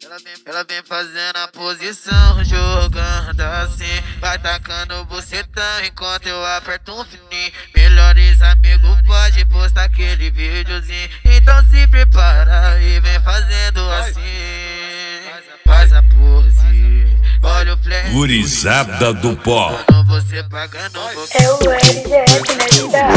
Ela vem fazendo a posição, jogando assim. Vai tacando o bucetão enquanto eu aperto um fininho. Melhores amigos pode postar aquele videozinho. Então se prepara e vem fazendo assim. Faz a pose, olha o flash. Gurizada do pó. Você pagando um pouquinho. É o RDF na vida.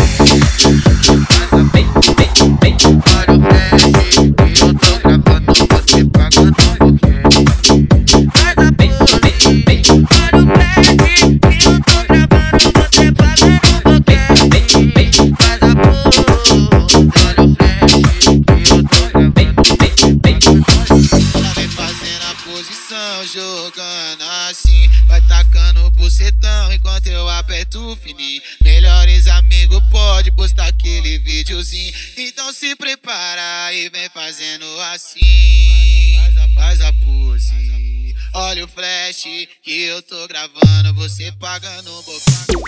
Olha o flash que eu tô gravando, você pagando um pouquinho. Faz a pose, olha o flash que eu tô gravando, você pagando um pouquinho. Faz a pose, olha o flash que eu tô gravando, você pagando um pouquinho. Ela vem fazendo a posição, jogando assim. Vai tacando o bucetão enquanto eu aperto o fininho. Melhores amigos pode postar aquele videozinho. Então se prepara e vem fazendo assim. Faz a pose, olha o flash que eu tô gravando, você pagando um pouquinho.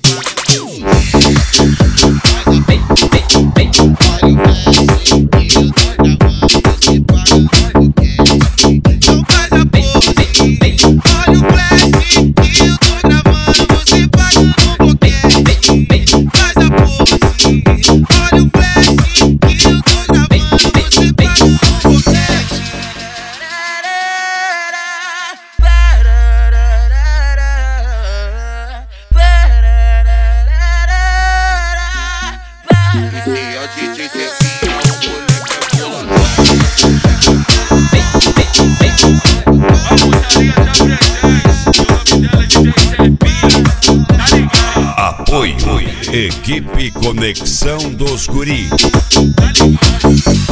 Faz a pose, olha o flash que eu tô gravando, você pagando um pouquinho. Então faz a pose, olha o flash que eu tô gravando, você pagando um pouquinho. Faz a pose, olha o flash que eu tô gravando, você pagando um pouquinho. Esse é o DJ Zequinha, o moleque é boladão. A putaria tá presente, o nome dela é DJ Zequinha, tá ligado? Apoio Equipe Conexão dos Guri. Tá ligado?